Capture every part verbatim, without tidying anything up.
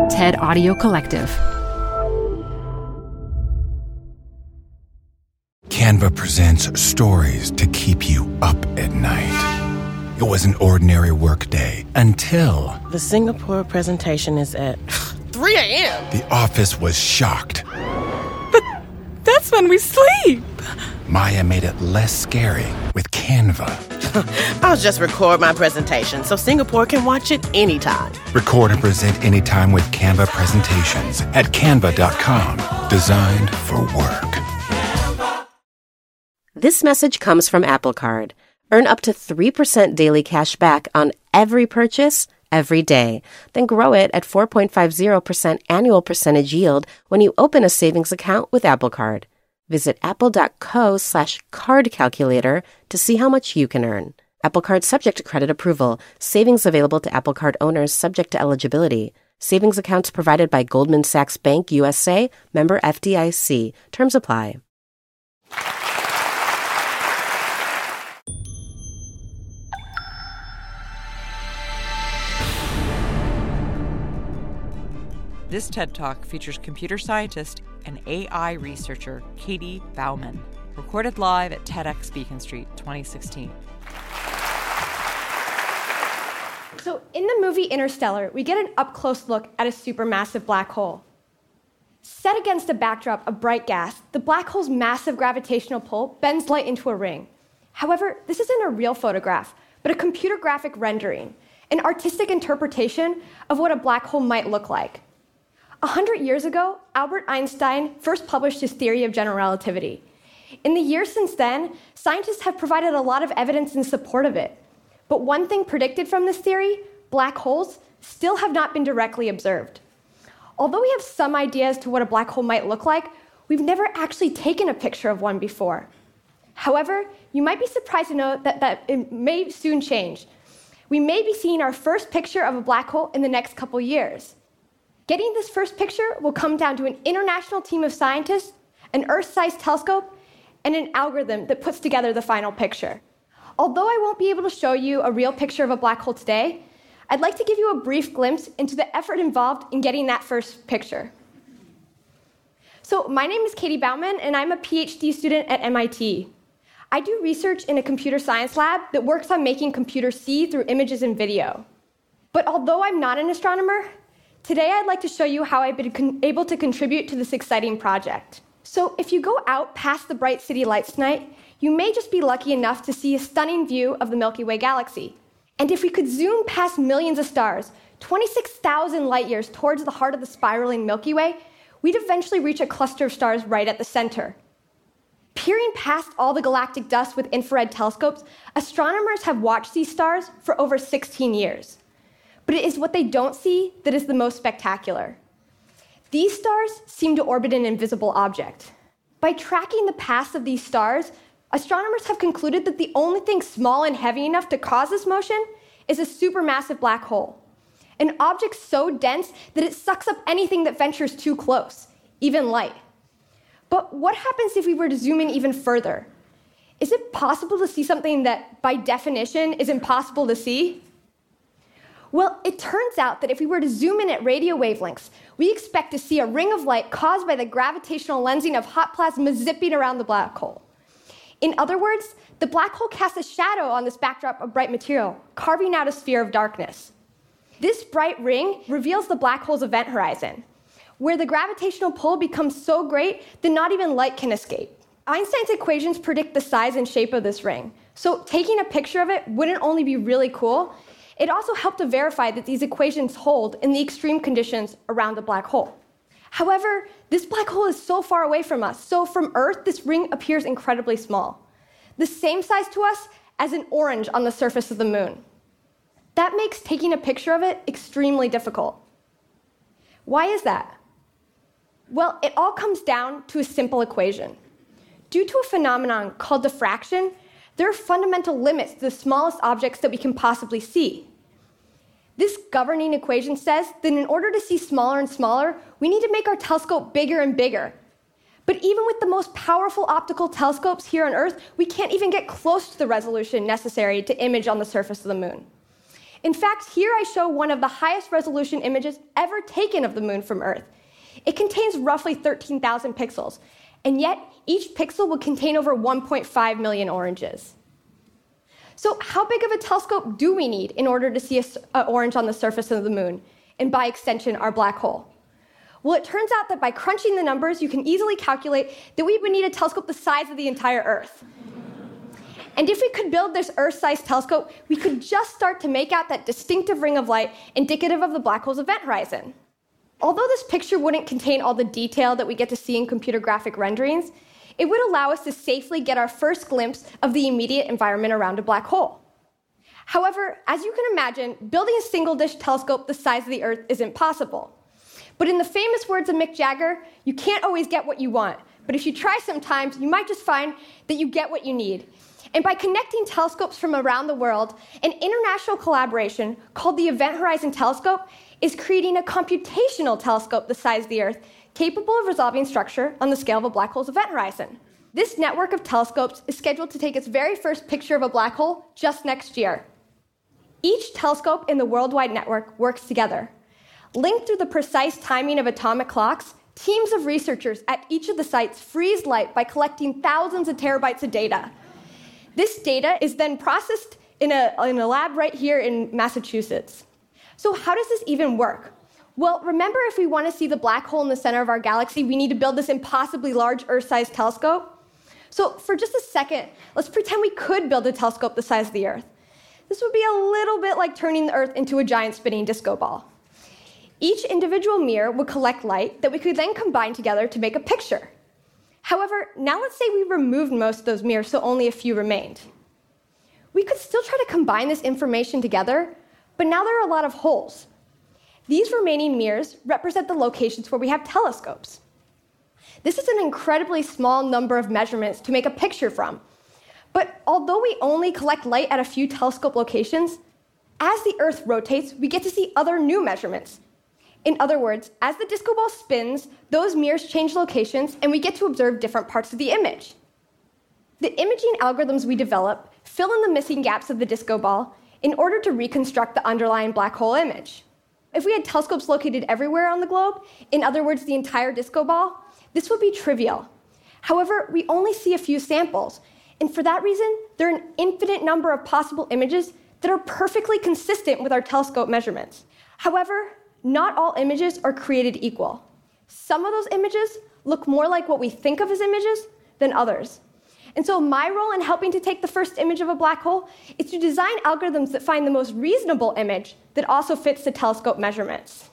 TED Audio Collective. Canva presents stories to keep you up at night. It was an ordinary workday until... The Singapore presentation is at three a.m. The office was shocked. But that's when we sleep. Maya made it less scary with Canva. I'll just record my presentation so Singapore can watch it anytime. Record and present anytime with Canva presentations at canva dot com. Designed for work. This message comes from Apple Card. Earn up to three percent daily cash back on every purchase, every day. Then grow it at four point five zero percent annual percentage yield when you open a savings account with Apple Card. Visit apple.co slash card calculator to see how much you can earn. Apple Card subject to credit approval. Savings available to Apple Card owners subject to eligibility. Savings accounts provided by Goldman Sachs Bank U S A, member F D I C. Terms apply. This TED Talk features computer scientist and A I researcher Katie Bauman, recorded live at TEDx Beacon Street twenty sixteen. So in the movie Interstellar, we get an up-close look at a supermassive black hole. Set against a backdrop of bright gas, the black hole's massive gravitational pull bends light into a ring. However, this isn't a real photograph, but a computer graphic rendering, an artistic interpretation of what a black hole might look like. A hundred years ago, Albert Einstein first published his theory of general relativity. In the years since then, scientists have provided a lot of evidence in support of it. But one thing predicted from this theory, black holes, still have not been directly observed. Although we have some idea as to what a black hole might look like, we've never actually taken a picture of one before. However, you might be surprised to know that, that it may soon change. We may be seeing our first picture of a black hole in the next couple years. Getting this first picture will come down to an international team of scientists, an Earth-sized telescope, and an algorithm that puts together the final picture. Although I won't be able to show you a real picture of a black hole today, I'd like to give you a brief glimpse into the effort involved in getting that first picture. So my name is Katie Bauman, and I'm a PhD student at M I T. I do research in a computer science lab that works on making computers see through images and video. But although I'm not an astronomer, today I'd like to show you how I've been con- able to contribute to this exciting project. So if you go out past the bright city lights tonight, you may just be lucky enough to see a stunning view of the Milky Way galaxy. And if we could zoom past millions of stars, twenty-six thousand light years towards the heart of the spiraling Milky Way, we'd eventually reach a cluster of stars right at the center. Peering past all the galactic dust with infrared telescopes, astronomers have watched these stars for over sixteen years. But it is what they don't see that is the most spectacular. These stars seem to orbit an invisible object. By tracking the paths of these stars, astronomers have concluded that the only thing small and heavy enough to cause this motion is a supermassive black hole, an object so dense that it sucks up anything that ventures too close, even light. But what happens if we were to zoom in even further? Is it possible to see something that, by definition, is impossible to see? Well, it turns out that if we were to zoom in at radio wavelengths, we expect to see a ring of light caused by the gravitational lensing of hot plasma zipping around the black hole. In other words, the black hole casts a shadow on this backdrop of bright material, carving out a sphere of darkness. This bright ring reveals the black hole's event horizon, where the gravitational pull becomes so great that not even light can escape. Einstein's equations predict the size and shape of this ring, so taking a picture of it wouldn't only be really cool, it also helped to verify that these equations hold in the extreme conditions around the black hole. However, this black hole is so far away from us, so from Earth, this ring appears incredibly small, the same size to us as an orange on the surface of the moon. That makes taking a picture of it extremely difficult. Why is that? Well, it all comes down to a simple equation. Due to a phenomenon called diffraction, there are fundamental limits to the smallest objects that we can possibly see. This governing equation says that in order to see smaller and smaller, we need to make our telescope bigger and bigger. But even with the most powerful optical telescopes here on Earth, we can't even get close to the resolution necessary to image on the surface of the moon. In fact, here I show one of the highest resolution images ever taken of the moon from Earth. It contains roughly thirteen thousand pixels, and yet each pixel will contain over one point five million oranges. So how big of a telescope do we need in order to see an orange on the surface of the moon, and by extension, our black hole? Well, it turns out that by crunching the numbers, you can easily calculate that we would need a telescope the size of the entire Earth. And if we could build this Earth-sized telescope, we could just start to make out that distinctive ring of light indicative of the black hole's event horizon. Although this picture wouldn't contain all the detail that we get to see in computer graphic renderings, it would allow us to safely get our first glimpse of the immediate environment around a black hole. However, as you can imagine, building a single-dish telescope the size of the Earth isn't possible. But in the famous words of Mick Jagger, you can't always get what you want, but if you try sometimes, you might just find that you get what you need. And by connecting telescopes from around the world, an international collaboration called the Event Horizon Telescope is creating a computational telescope the size of the Earth, capable of resolving structure on the scale of a black hole's event horizon. This network of telescopes is scheduled to take its very first picture of a black hole just next year. Each telescope in the worldwide network works together. Linked through the precise timing of atomic clocks, teams of researchers at each of the sites freeze light by collecting thousands of terabytes of data. This data is then processed in a, in a lab right here in Massachusetts. So how does this even work? Well, remember, if we want to see the black hole in the center of our galaxy, we need to build this impossibly large Earth-sized telescope. So for just a second, let's pretend we could build a telescope the size of the Earth. This would be a little bit like turning the Earth into a giant spinning disco ball. Each individual mirror would collect light that we could then combine together to make a picture. However, now let's say we removed most of those mirrors, so only a few remained. We could still try to combine this information together, but now there are a lot of holes. These remaining mirrors represent the locations where we have telescopes. This is an incredibly small number of measurements to make a picture from. But although we only collect light at a few telescope locations, as the Earth rotates, we get to see other new measurements. In other words, as the disco ball spins, those mirrors change locations, and we get to observe different parts of the image. The imaging algorithms we develop fill in the missing gaps of the disco ball in order to reconstruct the underlying black hole image. If we had telescopes located everywhere on the globe, in other words, the entire disco ball, this would be trivial. However, we only see a few samples, and for that reason, there are an infinite number of possible images that are perfectly consistent with our telescope measurements. However, not all images are created equal. Some of those images look more like what we think of as images than others. And so my role in helping to take the first image of a black hole is to design algorithms that find the most reasonable image that also fits the telescope measurements.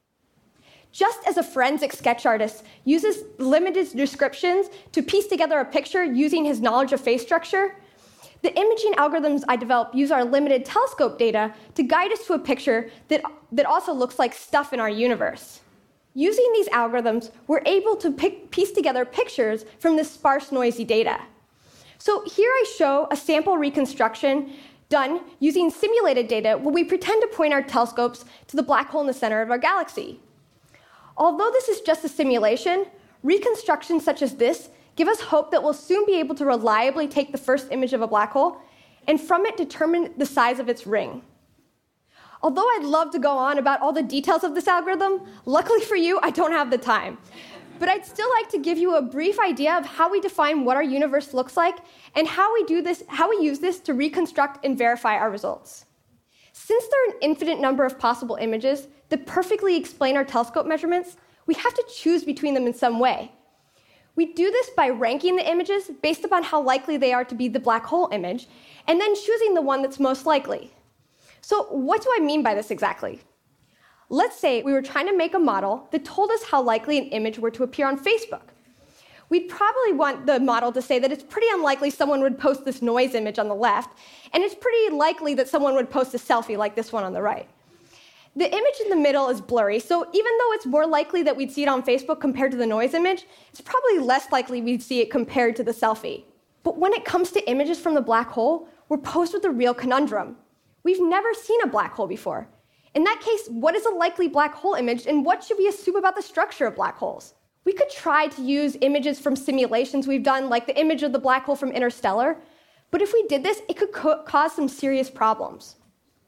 Just as a forensic sketch artist uses limited descriptions to piece together a picture using his knowledge of face structure, the imaging algorithms I develop use our limited telescope data to guide us to a picture that, that also looks like stuff in our universe. Using these algorithms, we're able to pick, piece together pictures from this sparse, noisy data. So here I show a sample reconstruction done using simulated data where we pretend to point our telescopes to the black hole in the center of our galaxy. Although this is just a simulation, reconstructions such as this give us hope that we'll soon be able to reliably take the first image of a black hole and from it determine the size of its ring. Although I'd love to go on about all the details of this algorithm, luckily for you, I don't have the time. But I'd still like to give you a brief idea of how we define what our universe looks like and how we do this, how we use this to reconstruct and verify our results. Since there are an infinite number of possible images that perfectly explain our telescope measurements, we have to choose between them in some way. We do this by ranking the images based upon how likely they are to be the black hole image, and then choosing the one that's most likely. So what do I mean by this exactly? Let's say we were trying to make a model that told us how likely an image were to appear on Facebook. We'd probably want the model to say that it's pretty unlikely someone would post this noise image on the left, and it's pretty likely that someone would post a selfie like this one on the right. The image in the middle is blurry, so even though it's more likely that we'd see it on Facebook compared to the noise image, it's probably less likely we'd see it compared to the selfie. But when it comes to images from the black hole, we're posed with a real conundrum. We've never seen a black hole before. In that case, what is a likely black hole image, and what should we assume about the structure of black holes? We could try to use images from simulations we've done, like the image of the black hole from Interstellar, but if we did this, it could co- cause some serious problems.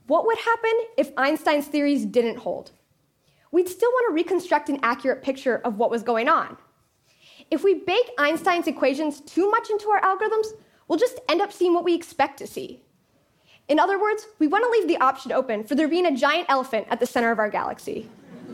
What would happen if Einstein's theories didn't hold? We'd still want to reconstruct an accurate picture of what was going on. If we bake Einstein's equations too much into our algorithms, we'll just end up seeing what we expect to see. In other words, we want to leave the option open for there being a giant elephant at the center of our galaxy.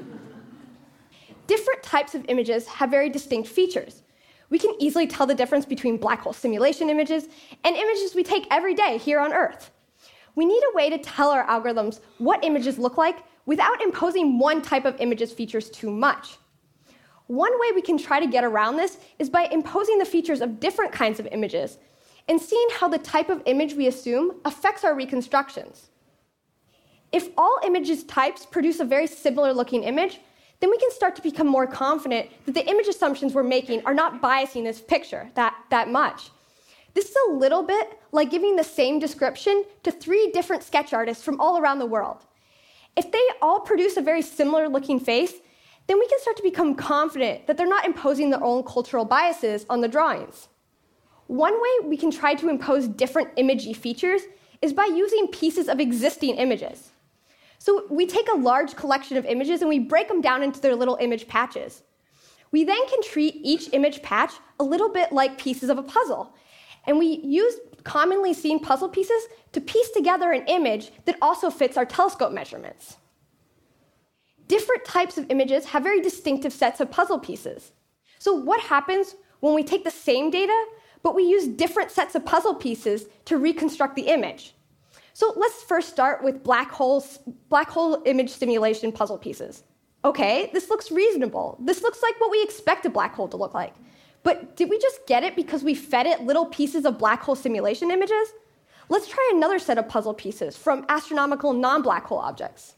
Different types of images have very distinct features. We can easily tell the difference between black hole simulation images and images we take every day here on Earth. We need a way to tell our algorithms what images look like without imposing one type of image's features too much. One way we can try to get around this is by imposing the features of different kinds of images and seeing how the type of image we assume affects our reconstructions. If all images types produce a very similar looking image, then we can start to become more confident that the image assumptions we're making are not biasing this picture that, that much. This is a little bit like giving the same description to three different sketch artists from all around the world. If they all produce a very similar looking face, then we can start to become confident that they're not imposing their own cultural biases on the drawings. One way we can try to impose different imagey features is by using pieces of existing images. So we take a large collection of images and we break them down into their little image patches. We then can treat each image patch a little bit like pieces of a puzzle. And we use commonly seen puzzle pieces to piece together an image that also fits our telescope measurements. Different types of images have very distinctive sets of puzzle pieces. So what happens when we take the same data, but we use different sets of puzzle pieces to reconstruct the image? So let's first start with black holes, black hole image simulation puzzle pieces. Okay, this looks reasonable. This looks like what we expect a black hole to look like. But did we just get it because we fed it little pieces of black hole simulation images? Let's try another set of puzzle pieces from astronomical non-black hole objects.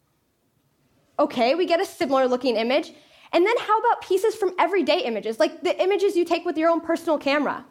Okay, we get a similar looking image. And then how about pieces from everyday images, like the images you take with your own personal camera?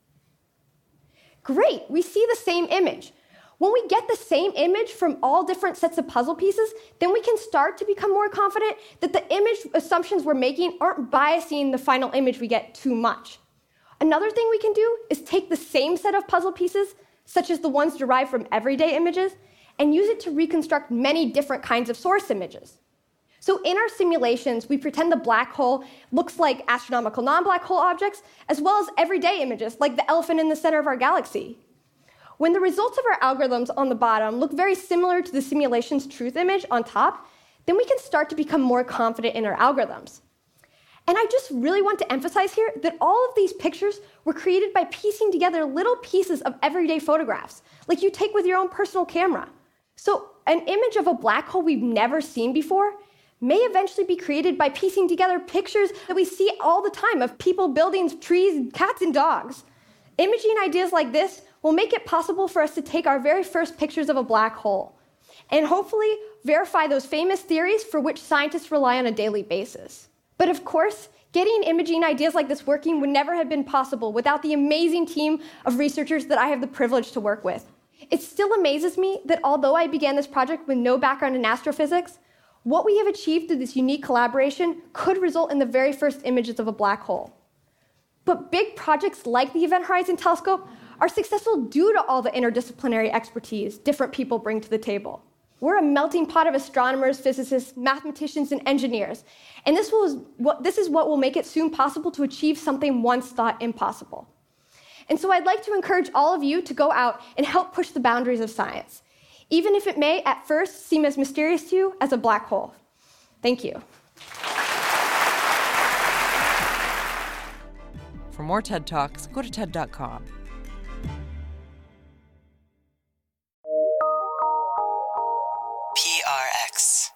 Great, we see the same image. When we get the same image from all different sets of puzzle pieces, then we can start to become more confident that the image assumptions we're making aren't biasing the final image we get too much. Another thing we can do is take the same set of puzzle pieces, such as the ones derived from everyday images, and use it to reconstruct many different kinds of source images. So in our simulations, we pretend the black hole looks like astronomical non-black hole objects, as well as everyday images, like the elephant in the center of our galaxy. When the results of our algorithms on the bottom look very similar to the simulation's truth image on top, then we can start to become more confident in our algorithms. And I just really want to emphasize here that all of these pictures were created by piecing together little pieces of everyday photographs, like you take with your own personal camera. So an image of a black hole we've never seen before may eventually be created by piecing together pictures that we see all the time of people, buildings, trees, cats, and dogs. Imaging ideas like this will make it possible for us to take our very first pictures of a black hole and hopefully verify those famous theories for which scientists rely on a daily basis. But of course, getting imaging ideas like this working would never have been possible without the amazing team of researchers that I have the privilege to work with. It still amazes me that although I began this project with no background in astrophysics, what we have achieved through this unique collaboration could result in the very first images of a black hole. But big projects like the Event Horizon Telescope are successful due to all the interdisciplinary expertise different people bring to the table. We're a melting pot of astronomers, physicists, mathematicians, and engineers, and this, will, what, this is what will make it soon possible to achieve something once thought impossible. And so I'd like to encourage all of you to go out and help push the boundaries of science, even if it may at first seem as mysterious to you as a black hole. Thank you. For more TED Talks, go to TED dot com. P R X.